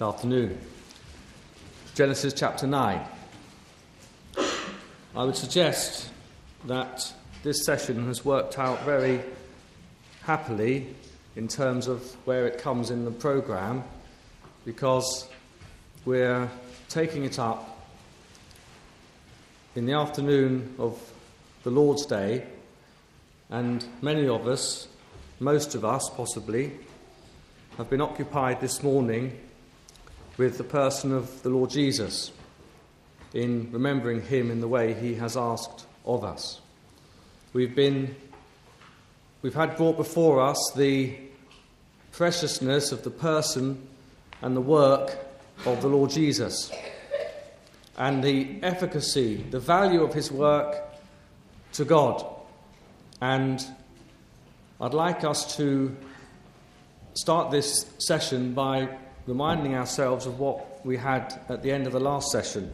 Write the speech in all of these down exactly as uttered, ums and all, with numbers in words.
Afternoon. Genesis chapter nine. I would suggest that this session has worked out very happily in terms of where it comes in the programme, because we're taking it up in the afternoon of the Lord's Day, and many of us, most of us possibly, have been occupied this morning with the person of the Lord Jesus, in remembering him in the way he has asked of us. We've been, we've had brought before us the preciousness of the person and the work of the Lord Jesus, and the efficacy, the value of his work to God. And I'd like us to start this session by reminding ourselves of what we had at the end of the last session.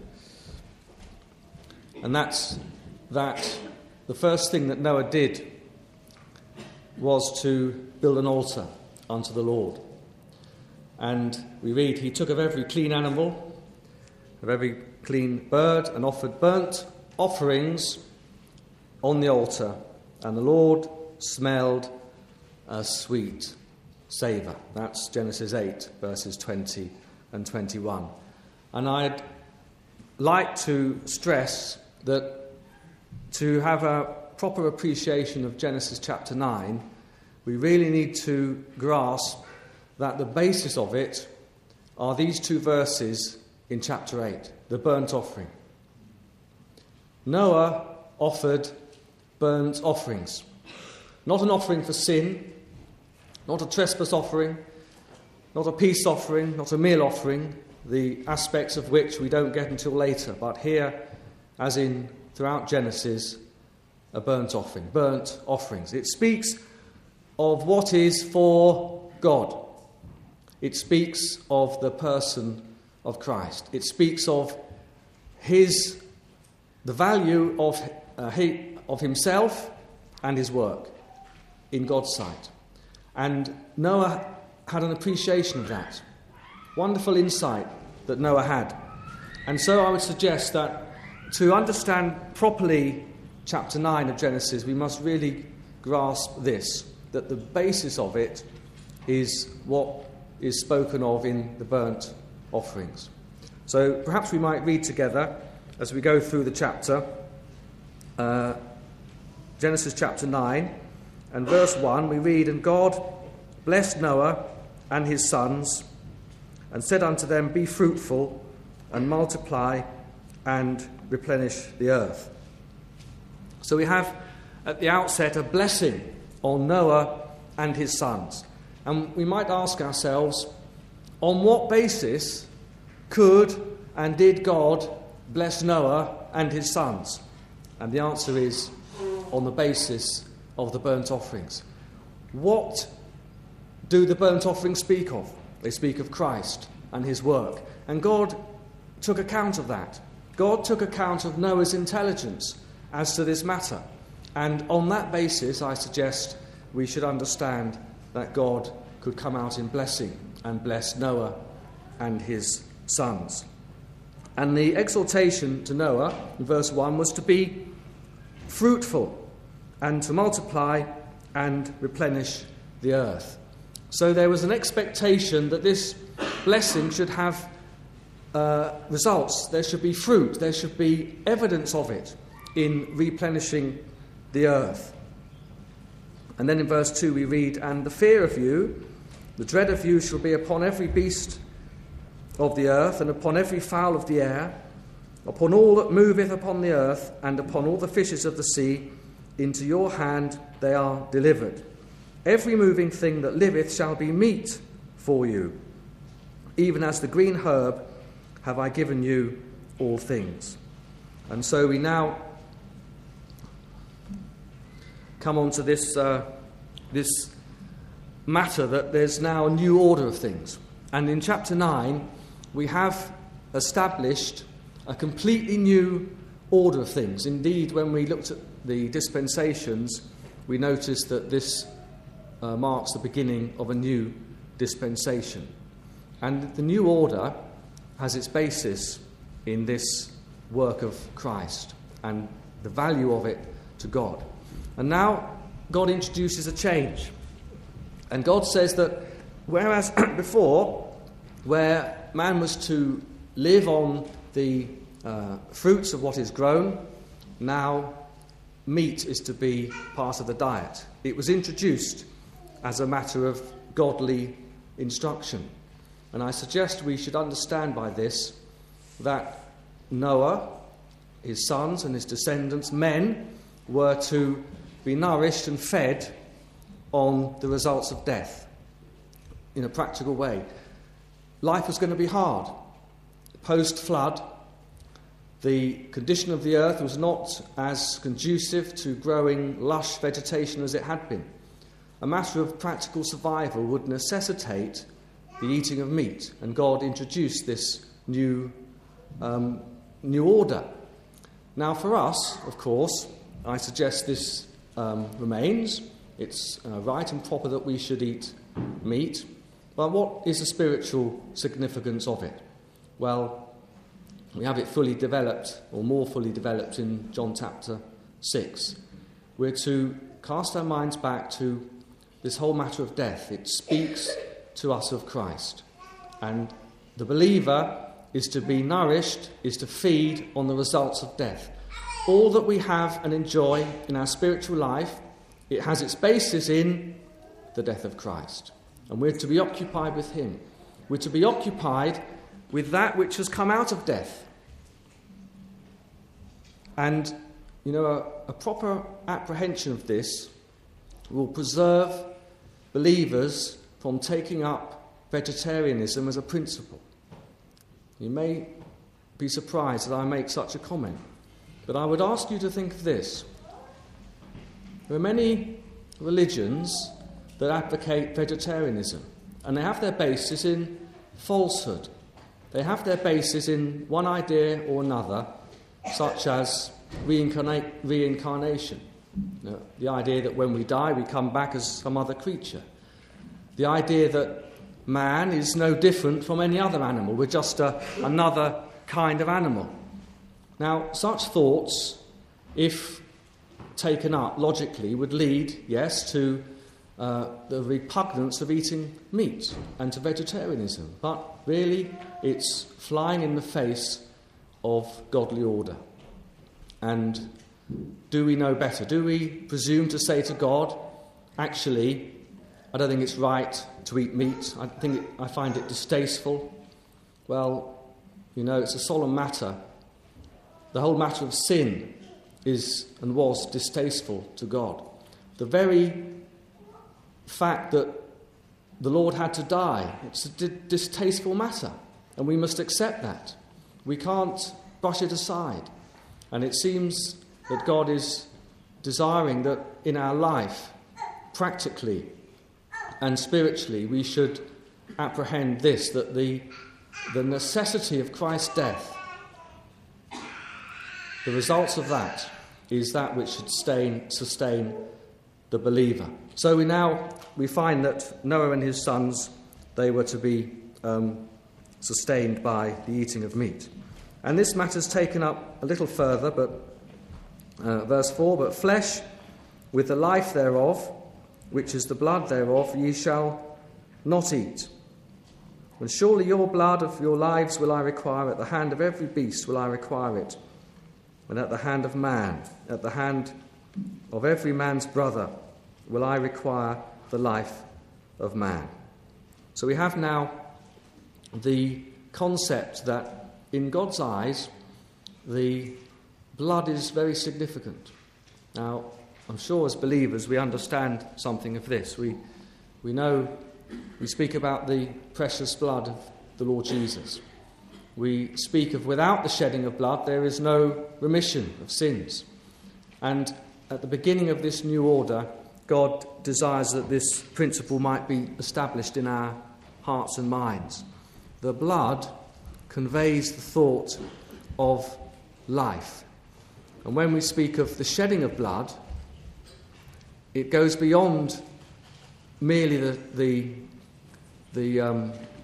And that's that the first thing that Noah did was to build an altar unto the Lord. And we read, he took of every clean animal, of every clean bird, and offered burnt offerings on the altar. And the Lord smelled a sweet savour. That's Genesis eight, verses twenty and twenty-one. And I'd like to stress that to have a proper appreciation of Genesis chapter nine, we really need to grasp that the basis of it are these two verses in chapter eight, the burnt offering. Noah offered burnt offerings, not an offering for sin, not a trespass offering, not a peace offering, not a meal offering, the aspects of which we don't get until later. But here, as in throughout Genesis, a burnt offering, burnt offerings. It speaks of what is for God. It speaks of the person of Christ. It speaks of his, the value of, uh, he, of himself and his work in God's sight. And Noah had an appreciation of that. Wonderful insight that Noah had. And so I would suggest that to understand properly chapter nine of Genesis, we must really grasp this, that the basis of it is what is spoken of in the burnt offerings. So perhaps we might read together as we go through the chapter, uh, Genesis chapter nine, and verse one, we read, And God blessed Noah and his sons, and said unto them, Be fruitful, and multiply, and replenish the earth. So we have at the outset a blessing on Noah and his sons. And we might ask ourselves, on what basis could and did God bless Noah and his sons? And the answer is on the basis of the burnt offerings. What do the burnt offerings speak of? They speak of Christ and his work. And God took account of that. God took account of Noah's intelligence as to this matter. And on that basis, I suggest we should understand that God could come out in blessing and bless Noah and his sons. And the exhortation to Noah in verse one was to be fruitful and to multiply and replenish the earth. So there was an expectation that this blessing should have uh, results. There should be fruit. There should be evidence of it in replenishing the earth. And then in verse two we read, And the fear of you, the dread of you shall be upon every beast of the earth, and upon every fowl of the air, upon all that moveth upon the earth, and upon all the fishes of the sea. Into your hand they are delivered. Every moving thing that liveth shall be meat for you. Even as the green herb have I given you all things. And so we now come on to this, uh, this matter that there's now a new order of things. And in chapter nine, we have established a completely new order of things. Indeed, when we looked at the dispensations, we noticed that this uh, marks the beginning of a new dispensation. And the new order has its basis in this work of Christ and the value of it to God. And now God introduces a change. And God says that whereas before, where man was to live on the uh, fruits of what is grown, now meat is to be part of the diet. It was introduced as a matter of godly instruction. And I suggest we should understand by this that Noah, his sons and his descendants, men, were to be nourished and fed on the results of death in a practical way. Life was going to be hard. Post-flood, the condition of the earth was not as conducive to growing lush vegetation as it had been. A matter of practical survival would necessitate the eating of meat, and God introduced this new, um, new order. Now, for us, of course, I suggest this um, remains. It's uh, right and proper that we should eat meat. But what is the spiritual significance of it? Well, we have it fully developed, or more fully developed, in John chapter six. We're to cast our minds back to this whole matter of death. It speaks to us of Christ. And the believer is to be nourished, is to feed on the results of death. All that we have and enjoy in our spiritual life, it has its basis in the death of Christ. And we're to be occupied with him. We're to be occupied with that which has come out of death. And, you know, a, a proper apprehension of this will preserve believers from taking up vegetarianism as a principle. You may be surprised that I make such a comment, but I would ask you to think of this. There are many religions that advocate vegetarianism, and they have their basis in falsehood. They have their basis in one idea or another, such as reincarnate, reincarnation. You know, the idea that when we die we come back as some other creature. The idea that man is no different from any other animal. We're just a, another kind of animal. Now, such thoughts, if taken up logically, would lead, yes, to uh, the repugnance of eating meat and to vegetarianism. But really, it's flying in the face of godly order. And do we know better? Do we presume to say to God, actually, I don't think it's right to eat meat. I think it, I find it distasteful. Well, you know, it's a solemn matter. The whole matter of sin is and was distasteful to God. The very fact that the Lord had to die, it's a d- distasteful matter, and we must accept that. We can't brush it aside. And it seems that God is desiring that in our life, practically and spiritually, we should apprehend this, that the, the necessity of Christ's death, the results of that, is that which should sustain, sustain the believer. So we now we find that Noah and his sons, they were to be um, sustained by the eating of meat. And this matter's taken up a little further, but uh, verse four, but flesh with the life thereof, which is the blood thereof, ye shall not eat. And surely your blood of your lives will I require, at the hand of every beast will I require it, and at the hand of man, at the hand of every man's brother will I require the life of man. So we have now the concept that in God's eyes, the blood is very significant. Now, I'm sure as believers we understand something of this. We we know, we speak about the precious blood of the Lord Jesus. We speak of without the shedding of blood there is no remission of sins. And at the beginning of this new order, God desires that this principle might be established in our hearts and minds. The blood conveys the thought of life. And when we speak of the shedding of blood, it goes beyond merely the the, the um,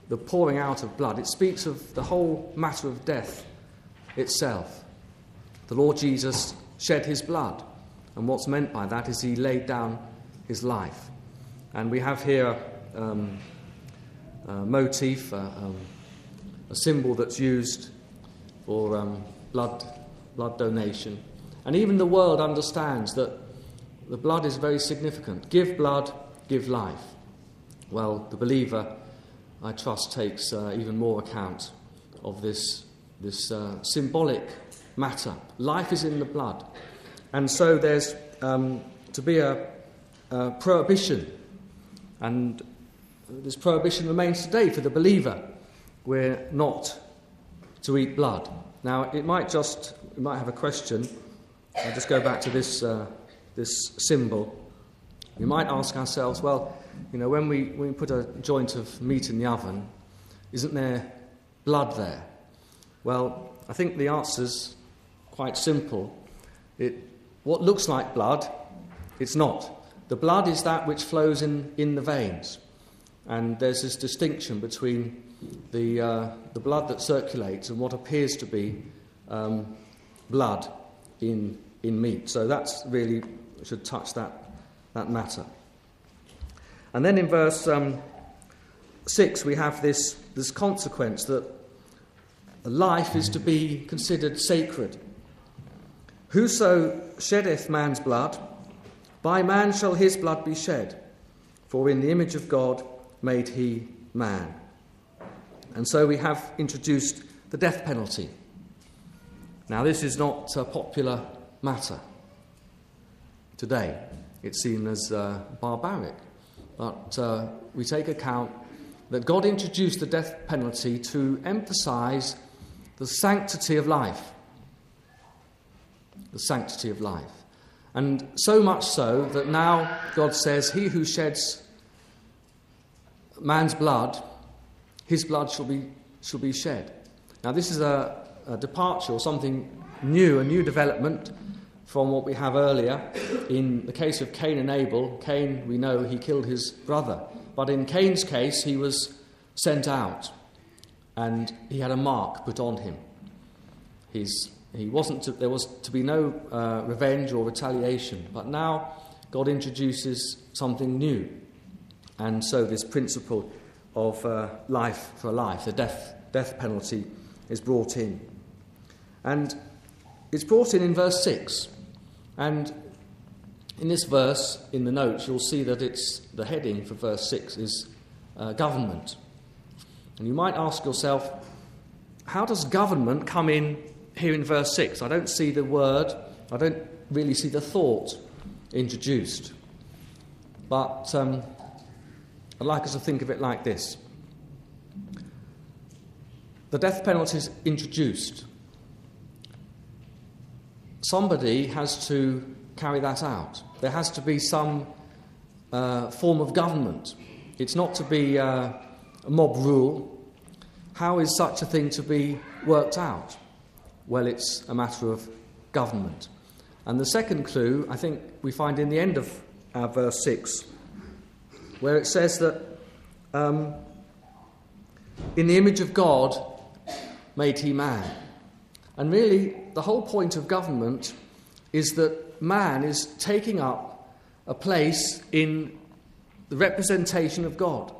the pouring out of blood, it speaks of the whole matter of death itself. The Lord Jesus shed his blood, and what's meant by that is he laid down his life. And we have here um, a motif, uh, um, a symbol that's used for um, blood, blood donation. And even the world understands that the blood is very significant. Give blood, give life. Well, the believer, I trust, takes uh, even more account of this, this uh, symbolic matter. Life is in the blood. And so there's um, to be a, a prohibition. And this prohibition remains today for the believer. We're not to eat blood. Now, it might just, we might have a question. I'll just go back to this uh, this symbol. We might ask ourselves, well, you know, when we, when we put a joint of meat in the oven, isn't there blood there? Well, I think the answer's quite simple. It, what looks like blood, it's not. The blood is that which flows in, in the veins. And there's this distinction between the, uh, the blood that circulates and what appears to be um, blood in, in meat. So that's really should touch that, that matter. And then in verse um, six we have this, this consequence that life is to be considered sacred. Whoso sheddeth man's blood, by man shall his blood be shed, for in the image of God made he man. And so we have introduced the death penalty. Now this is not a popular matter today. It's seen as uh, barbaric. But uh, we take account that God introduced the death penalty to emphasize the sanctity of life. The sanctity of life. And so much so that now God says, he who sheds man's blood, his blood shall be shall be shed. Now this is a, a departure or something new, a new development from what we have earlier. In the case of Cain and Abel, Cain, we know he killed his brother. But in Cain's case, he was sent out and he had a mark put on him. He's, he wasn't to, there was to be no uh, revenge or retaliation. But now God introduces something new. And so this principle of uh, life for life, the death, death penalty, is brought in. And it's brought in in verse six. And in this verse, in the notes, you'll see that it's the heading for verse six is uh, government. And you might ask yourself, how does government come in here in verse six? I don't see the word, I don't really see the thought introduced. But um, I'd like us to think of it like this. The death penalty is introduced. Somebody has to carry that out. There has to be some uh, form of government. It's not to be uh, a mob rule. How is such a thing to be worked out? Well, it's a matter of government. And the second clue, I think, we find in the end of uh, verse six, where it says that um, in the image of God made he man. And really, the whole point of government is that man is taking up a place in the representation of God.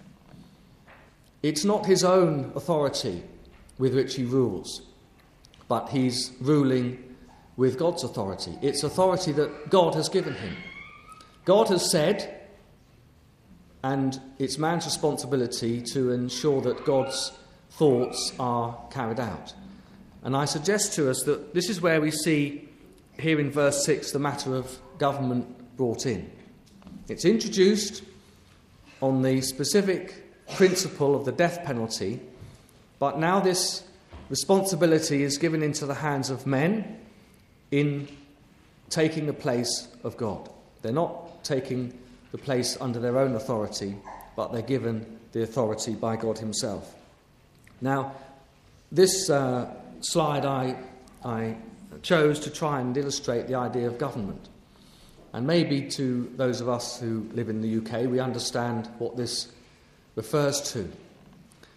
It's not his own authority with which he rules, but he's ruling with God's authority. It's authority that God has given him. God has said, and it's man's responsibility to ensure that God's thoughts are carried out. And I suggest to us that this is where we see here in verse six the matter of government brought in. It's introduced on the specific principle of the death penalty, but now this responsibility is given into the hands of men in taking the place of God. They're not taking the place under their own authority, but they're given the authority by God himself. Now, this uh, slide I, I chose to try and illustrate the idea of government. And maybe to those of us who live in the U K, we understand what this refers to.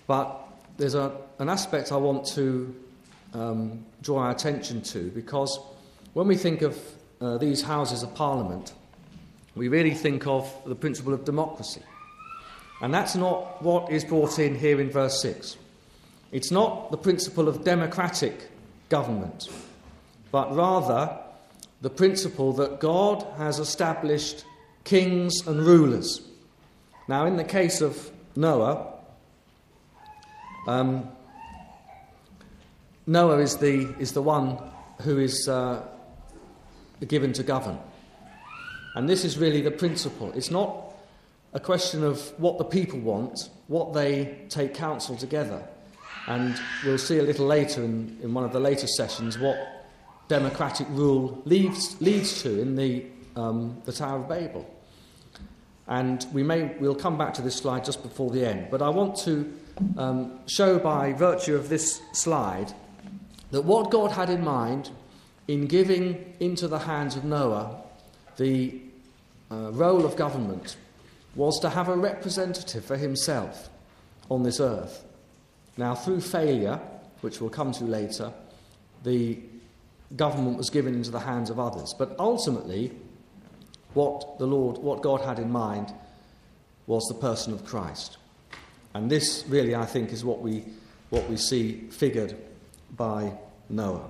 But there's a, an aspect I want to um, draw our attention to, because when we think of uh, these Houses of Parliament, we really think of the principle of democracy. And that's not what is brought in here in verse six. It's not the principle of democratic government, but rather the principle that God has established kings and rulers. Now, in the case of Noah, um, Noah is the is the one who is uh, given to govern. And this is really the principle. It's not a question of what the people want, what they take counsel together. And we'll see a little later in, in one of the later sessions what democratic rule leads, leads to in the, um, the Tower of Babel. And we may, we'll come back to this slide just before the end. But I want to um, show by virtue of this slide that what God had in mind in giving into the hands of Noah the uh, role of government was to have a representative for himself on this earth. Now, through failure, which we'll come to later, the government was given into the hands of others. But ultimately, what the Lord, what God had in mind was the person of Christ. And this really, I think, is what we what we see figured by Noah.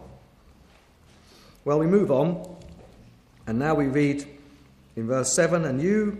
Well, we move on, and now we read in verse seven, "And you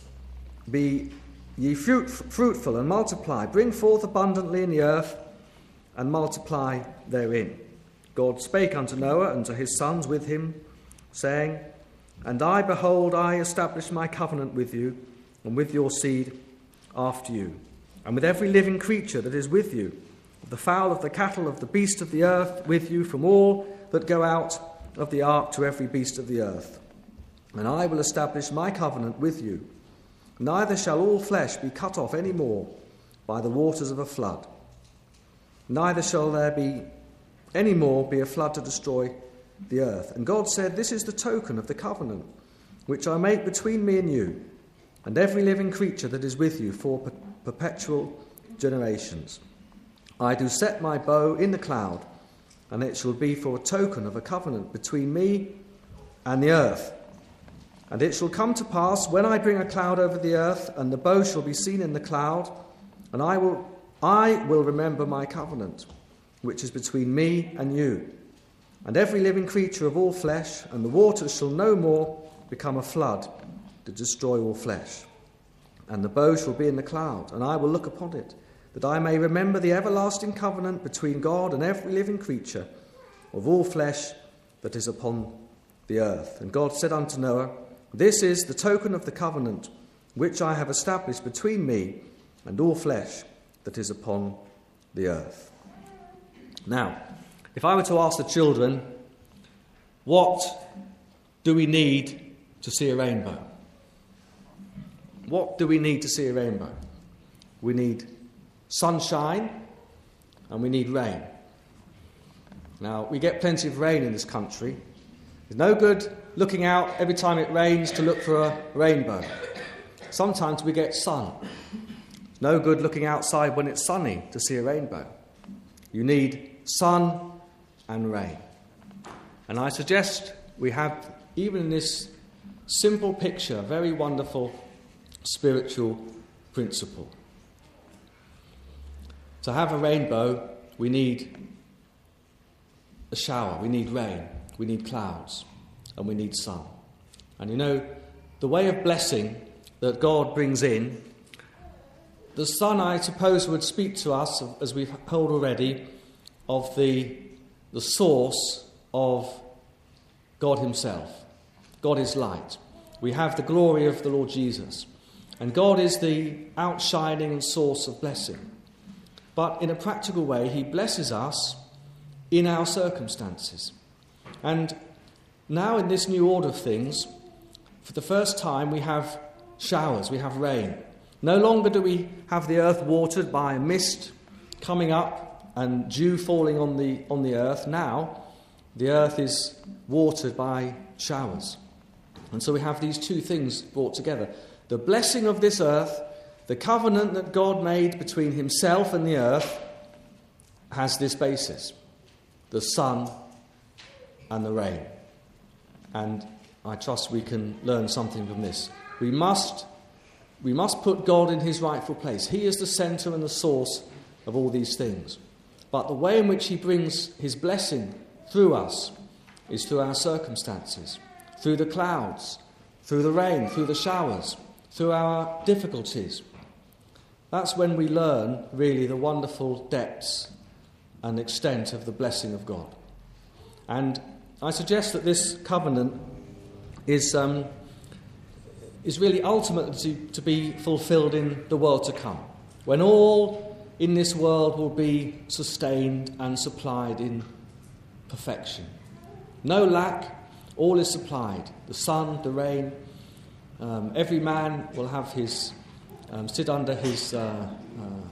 be ye fruit, fruitful and multiply, bring forth abundantly in the earth, and multiply therein. God spake unto Noah and to his sons with him, saying, And I, behold, I establish my covenant with you, and with your seed after you, and with every living creature that is with you, of the fowl of the cattle, of the beast of the earth, with you, from all that go out of the ark to every beast of the earth. And I will establish my covenant with you. Neither shall all flesh be cut off any more by the waters of a flood. Neither shall there be any more be a flood to destroy the earth. And God said, This is the token of the covenant which I make between me and you, and every living creature that is with you for per- perpetual generations. I do set my bow in the cloud, and it shall be for a token of a covenant between me and the earth. And it shall come to pass, when I bring a cloud over the earth, and the bow shall be seen in the cloud, and I will I will remember my covenant, which is between me and you, and every living creature of all flesh, and the waters shall no more become a flood to destroy all flesh. And the bow shall be in the cloud, and I will look upon it, that I may remember the everlasting covenant between God and every living creature of all flesh that is upon the earth. And God said unto Noah, This is the token of the covenant which I have established between me and all flesh that is upon the earth. Now, if I were to ask the children, what do we need to see a rainbow? What do we need to see a rainbow? We need sunshine and we need rain. Now, we get plenty of rain in this country. It's no good looking out every time it rains to look for a rainbow. Sometimes we get sun. It's no good looking outside when it's sunny to see a rainbow. You need sun and rain. And I suggest we have, even in this simple picture, a very wonderful spiritual principle. To have a rainbow, we need a shower, we need rain, we need clouds, and we need sun. And you know, the way of blessing that God brings in, the sun, I suppose, would speak to us, as we've heard already, of the, the source of God himself. God is light. We have the glory of the Lord Jesus. And God is the outshining and source of blessing. But in a practical way, he blesses us in our circumstances. And now in this new order of things, for the first time we have showers, we have rain. No longer do we have the earth watered by mist coming up and dew falling on the on the earth. Now the earth is watered by showers. And so we have these two things brought together. The blessing of this earth the covenant that God made between himself and the earth has this basis: the sun and the rain. And I trust we can learn something from this. We must, we must put God in his rightful place. He is the centre and the source of all these things. But the way in which he brings his blessing through us is through our circumstances, through the clouds, through the rain, through the showers, through our difficulties. That's when we learn really the wonderful depths and extent of the blessing of God. And I suggest that this covenant is um, is really ultimately to, to be fulfilled in the world to come, when all in this world will be sustained and supplied in perfection. No lack, all is supplied. The sun, the rain, um, every man will have his, um, sit under his uh, uh,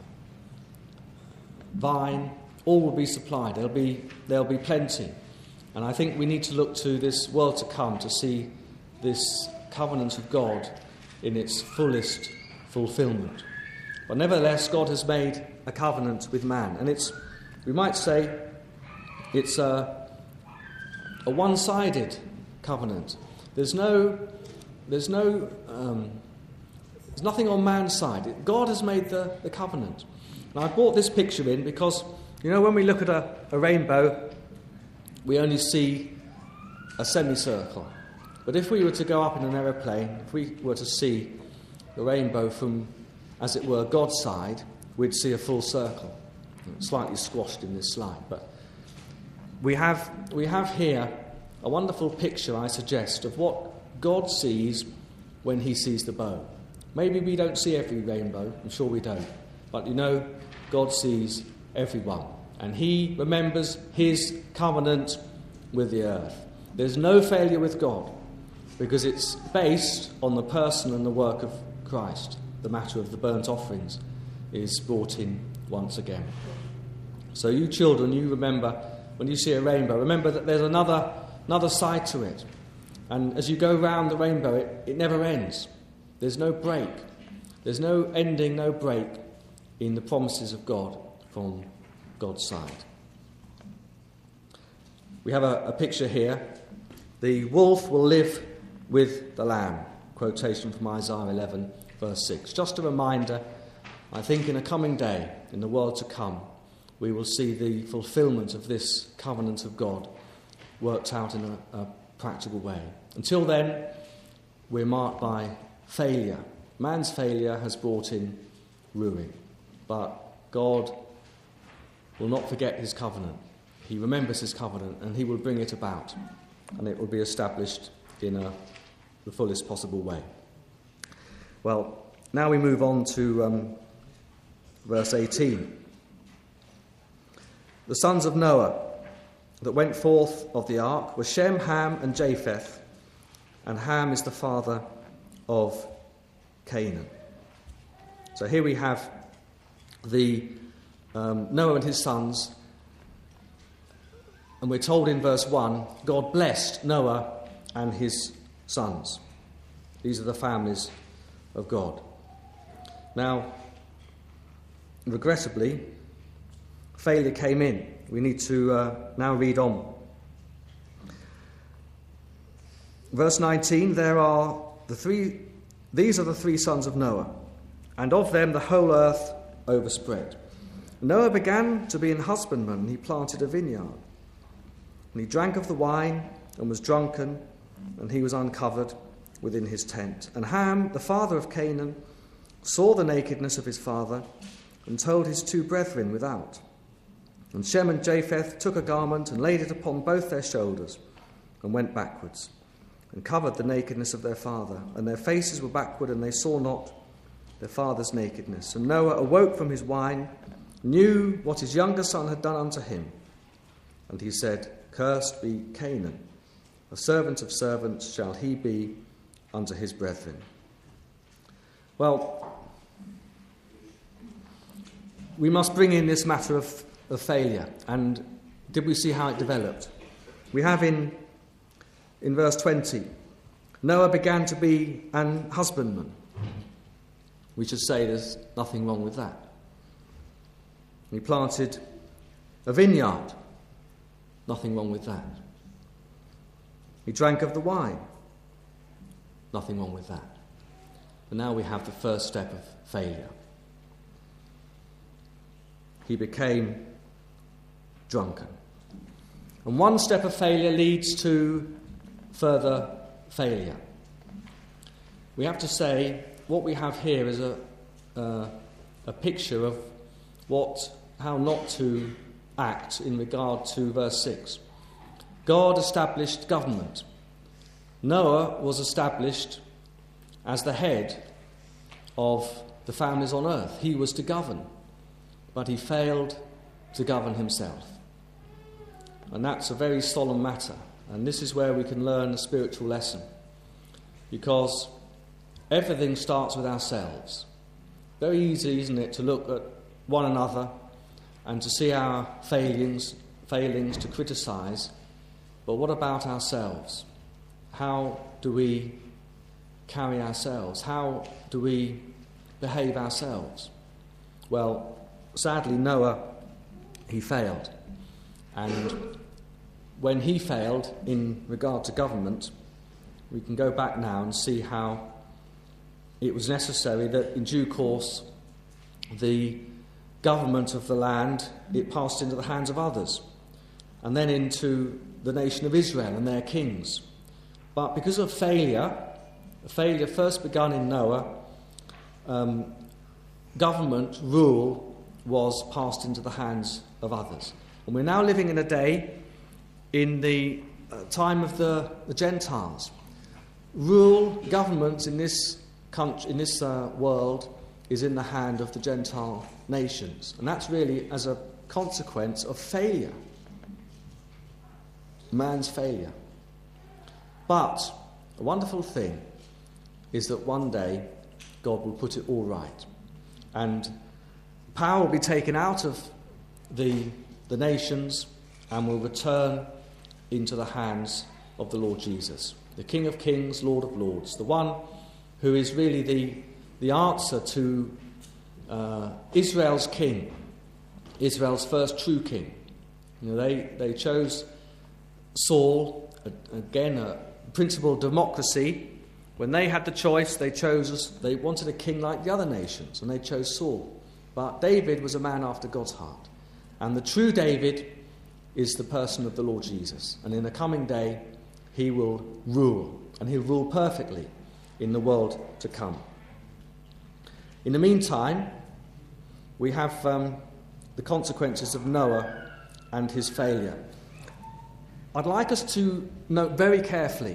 vine. All will be supplied. There'll be, there'll be plenty. And I think we need to look to this world to come to see this covenant of God in its fullest fulfillment. But nevertheless, God has made a covenant with man. And it's, we might say, it's a, a one-sided covenant. There's no, there's no, um, there's nothing on man's side. God has made the, the covenant. And I brought this picture in because, you know, when we look at a, a rainbow, we only see a semicircle. But if we were to go up in an aeroplane, if we were to see the rainbow from, as it were, God's side, we'd see a full circle. It's slightly squashed in this slide. But we have, we have here a wonderful picture, I suggest, of what God sees when he sees the bow. Maybe we don't see every rainbow, I'm sure we don't. But you know, God sees everyone. And he remembers his covenant with the earth. There's no failure with God, because it's based on the person and the work of Christ. The matter of the burnt offerings is brought in once again. So you children, you remember, when you see a rainbow, remember that there's another, another side to it. And as you go round the rainbow, it, it never ends. There's no break. There's no ending, no break in the promises of God from God's side. We have a, a picture here. The wolf will live with the lamb. Quotation from Isaiah eleven, verse six. Just a reminder, I think in a coming day, in the world to come, we will see the fulfillment of this covenant of God worked out in a, a practical way. Until then, we're marked by failure. Man's failure has brought in ruin. But God will not forget his covenant. He remembers his covenant, and he will bring it about, and it will be established in a, the fullest possible way. Well, now we move on to um, verse eighteen. The sons of Noah that went forth of the ark were Shem, Ham, and Japheth, and Ham is the father of Canaan. So here we have the um, Noah and his sons, and we're told in verse one, God blessed Noah and his sons. These are the families of God. Now, regrettably, failure came in. We need to uh, now read on. Verse nineteen, there are the three, these are the three sons of Noah, and of them the whole earth overspread. Noah began to be an husbandman, and he planted a vineyard. And he drank of the wine, and was drunken, and he was uncovered within his tent. And Ham, the father of Canaan, saw the nakedness of his father, and told his two brethren without. And Shem and Japheth took a garment, and laid it upon both their shoulders, and went backwards, and covered the nakedness of their father. And their faces were backward, and they saw not their father's nakedness. And Noah awoke from his wine, knew what his younger son had done unto him. And he said, Cursed be Canaan, a servant of servants shall he be unto his brethren. Well, we must bring in this matter of, of failure. And did we see how it developed? We have in, in verse twenty, Noah began to be an husbandman. We should say there's nothing wrong with that. He planted a vineyard. Nothing wrong with that. He drank of the wine. Nothing wrong with that. But now we have the first step of failure. He became drunken. And one step of failure leads to further failure. We have to say what we have here is a, uh, a picture of what, how not to act in regard to verse six. God established government. Noah was established as the head of the families on earth. He was to govern, but he failed to govern himself. And that's a very solemn matter. And this is where we can learn a spiritual lesson. Because everything starts with ourselves. Very easy, isn't it, to look at one another and to see our failings, failings to criticise. But what about ourselves? How do we carry ourselves? How do we behave ourselves? Well, sadly, Noah, he failed. And when he failed in regard to government, we can go back now and see how it was necessary that in due course the government of the land, it passed into the hands of others, and then into the nation of Israel and their kings. But because of failure, a failure first begun in Noah, um, government, rule, was passed into the hands of others. And we're now living in a day in the uh, time of the, the Gentiles. Rule, government in this country, in this uh, world, is in the hand of the Gentile nations. And that's really as a consequence of failure. Man's failure. But a wonderful thing is that one day God will put it all right. And power will be taken out of the, the nations and will return into the hands of the Lord Jesus, the King of Kings, Lord of Lords, the one who is really the, the answer to uh, Israel's king, Israel's first true king. You know, they, they chose Saul, again a principle of democracy. When they had the choice, they chose, they wanted a king like the other nations, and they chose Saul. But David was a man after God's heart. And the true David is the person of the Lord Jesus. And in the coming day, he will rule, and he'll rule perfectly in the world to come. In the meantime, we have um, the consequences of Noah and his failure. I'd like us to note very carefully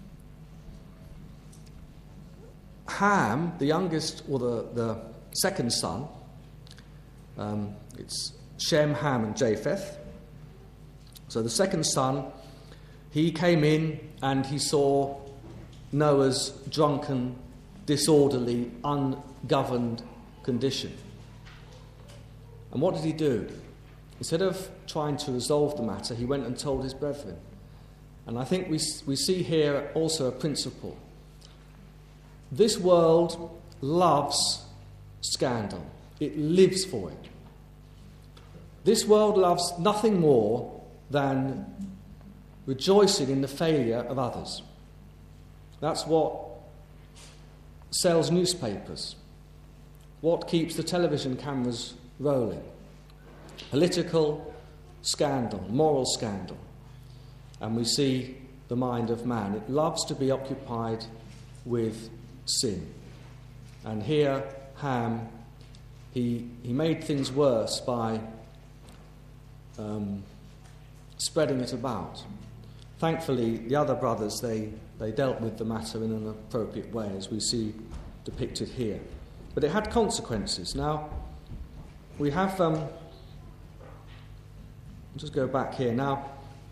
Ham, the youngest, or the, the second son, um, it's Shem, Ham, and Japheth. So the second son, he came in and he saw Noah's drunken, disorderly, ungoverned condition. And what did he do? Instead of trying to resolve the matter, he went and told his brethren. And I think we, we see here also a principle. This world loves scandal. It lives for it. This world loves nothing more than rejoicing in the failure of others. That's what sells newspapers. What keeps the television cameras rolling? Political scandal, moral scandal. And we see the mind of man. It loves to be occupied with sin. And here, Ham, he, he made things worse by um, spreading it about. Thankfully, the other brothers, they, they dealt with the matter in an appropriate way, as we see depicted here. But it had consequences. Now, we have... Um, I'll just go back here. Now,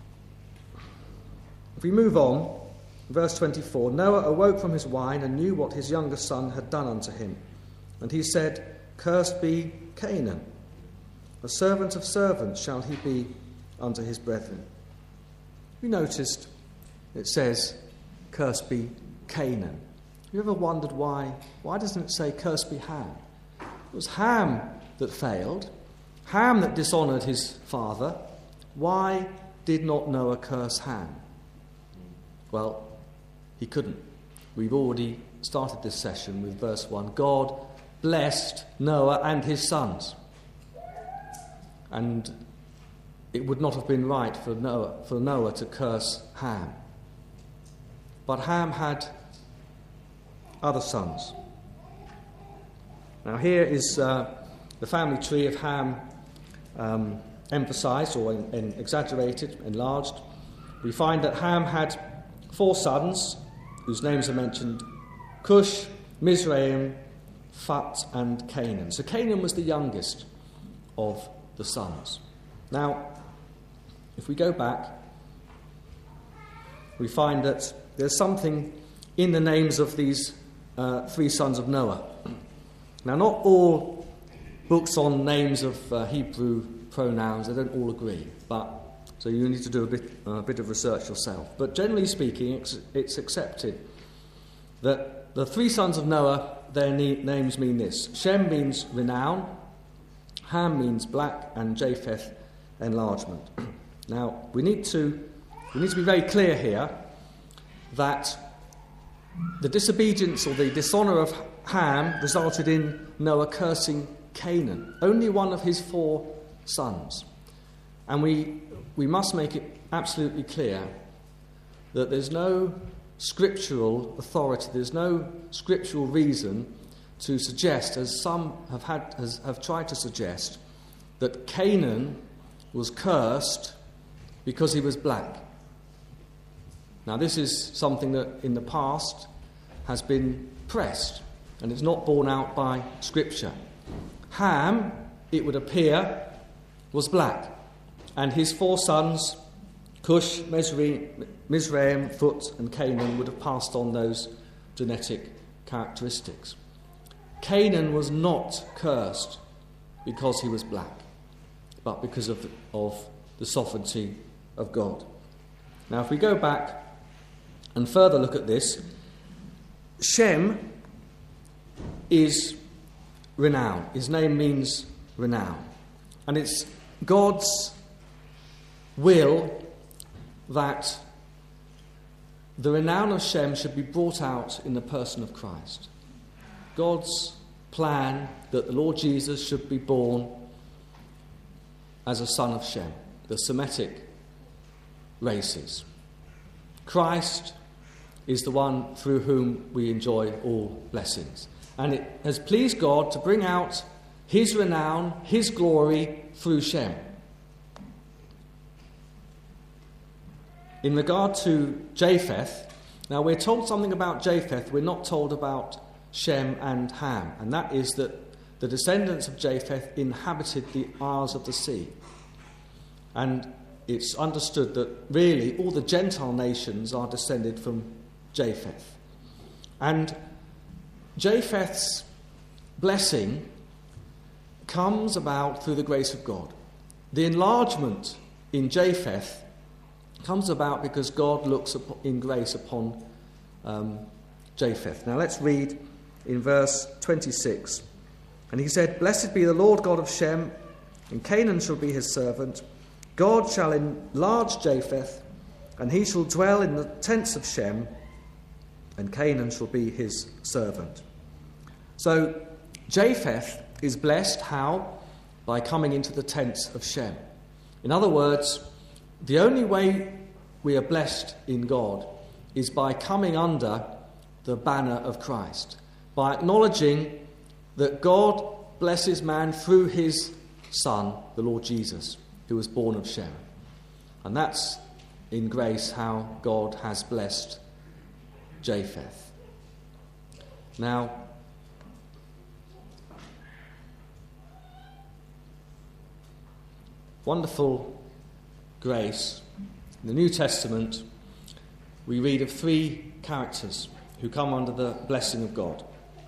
if we move on, verse twenty-four, Noah awoke from his wine and knew what his younger son had done unto him. And he said, Cursed be Canaan. A servant of servants shall he be unto his brethren. You noticed it says, Cursed be Canaan. you ever wondered why? Why doesn't it say, "Cursed be Ham"? It was Ham that failed, Ham that dishonoured his father. Why did not Noah curse Ham? Well, he couldn't. We've already started this session with verse one. God blessed Noah and his sons. And it would not have been right for Noah, for Noah to curse Ham. But Ham had other sons. Now here is uh, the family tree of Ham um, emphasised or in, in exaggerated, enlarged. We find that Ham had four sons, whose names are mentioned: Cush, Mizraim, Phut, and Canaan. So Canaan was the youngest of the sons. Now, if we go back, we find that there's something in the names of these uh, three sons of Noah. Now, not all books on names of uh, Hebrew pronouns, they don't all agree, but so you need to do a bit, uh, a bit of research yourself. But generally speaking, it's, it's accepted that the three sons of Noah, their ne- names mean this. Shem means renown, Ham means black, and Japheth enlargement. Now, we need to we need to be very clear here that the disobedience or the dishonour of Ham resulted in Noah cursing Canaan, only one of his four sons. And we we must make it absolutely clear that there's no scriptural authority, there's no scriptural reason to suggest, as some have had has, have tried to suggest, that Canaan was cursed because he was black. Now, this is something that in the past has been pressed, and it's not borne out by Scripture. Ham, it would appear, was black, and his four sons, Cush, Mizraim, Mizraim, Phut, and Canaan, would have passed on those genetic characteristics. Canaan was not cursed because he was black, but because of the, of the sovereignty of God. Now, if we go back and further look at this, Shem is renown. His name means renown. And it's God's will that the renown of Shem should be brought out in the person of Christ. God's plan that the Lord Jesus should be born as a son of Shem, the Semitic races. Christ is the one through whom we enjoy all blessings. And it has pleased God to bring out his renown, his glory through Shem. In regard to Japheth, now we're told something about Japheth, we're not told about Shem and Ham, and that is that the descendants of Japheth inhabited the isles of the sea. And it's understood that really all the Gentile nations are descended from Japheth. And Japheth's blessing comes about through the grace of God. The enlargement in Japheth comes about because God looks in grace upon um, Japheth. Now let's read in verse twenty-six. And he said, "Blessed be the Lord God of Shem, and Canaan shall be his servant. God shall enlarge Japheth, and he shall dwell in the tents of Shem, and Canaan shall be his servant." So Japheth is blessed, how? By coming into the tents of Shem. In other words, the only way we are blessed in God is by coming under the banner of Christ, by acknowledging that God blesses man through his Son, the Lord Jesus, who was born of Shem. And that's in grace how God has blessed Japheth. Now, wonderful grace. In the New Testament, we read of three characters who come under the blessing of God.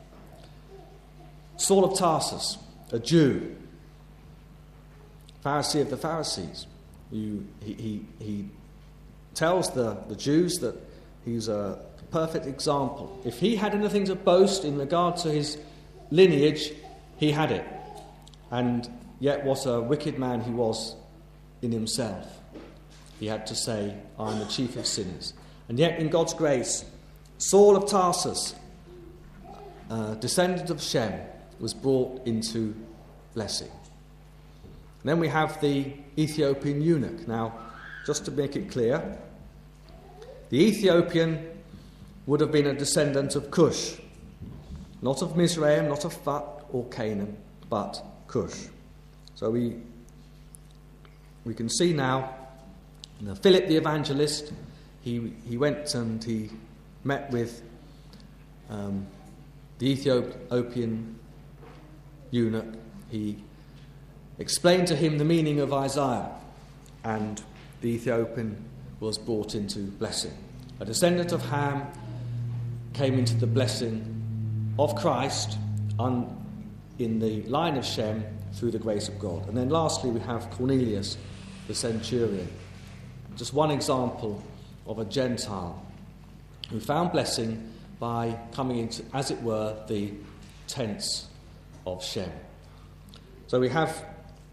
Saul of Tarsus, a Jew, Pharisee of the Pharisees. You, he, he, he tells the, the Jews that he's a perfect example. If he had anything to boast in regard to his lineage, he had it. And yet what a wicked man he was in himself. He had to say, I am the chief of sinners. And yet in God's grace, Saul of Tarsus, uh, descendant of Shem, was brought into blessing. And then we have the Ethiopian eunuch. Now, just to make it clear, the Ethiopian would have been a descendant of Cush, not of Mizraim, not of Phut or Canaan, but Cush. So we we can see now, you know, Philip the evangelist, he he went and he met with um, the Ethiopian eunuch. He explained to him the meaning of Isaiah, and the Ethiopian was brought into blessing. A descendant of Ham came into the blessing of Christ un, in the line of Shem through the grace of God. And then lastly we have Cornelius the centurion. Just one example of a Gentile who found blessing by coming into, as it were, the tents of Shem. So we have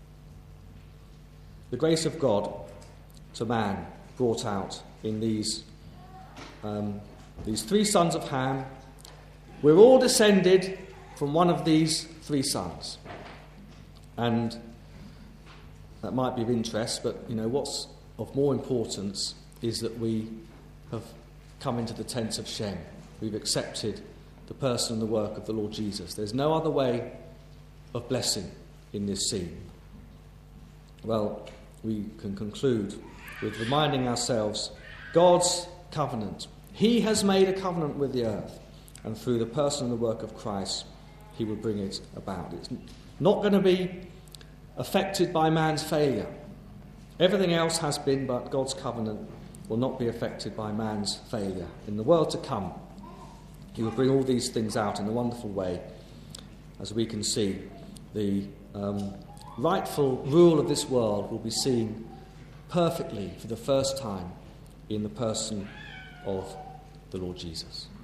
the grace of God to man brought out in these um, these three sons of Ham. We're all descended from one of these three sons, and that might be of interest, but you know what's of more importance is that we have come into the tents of Shem. We've accepted the person and the work of the Lord Jesus. There's no other way of blessing in this scene. Well, we can conclude with reminding ourselves God's covenant. He has made a covenant with the earth, and through the person and the work of Christ, he will bring it about. It's not going to be affected by man's failure. Everything else has been, but God's covenant will not be affected by man's failure. In the world to come, he will bring all these things out in a wonderful way. As we can see, the um, rightful rule of this world will be seen perfectly for the first time in the person of the Lord Jesus.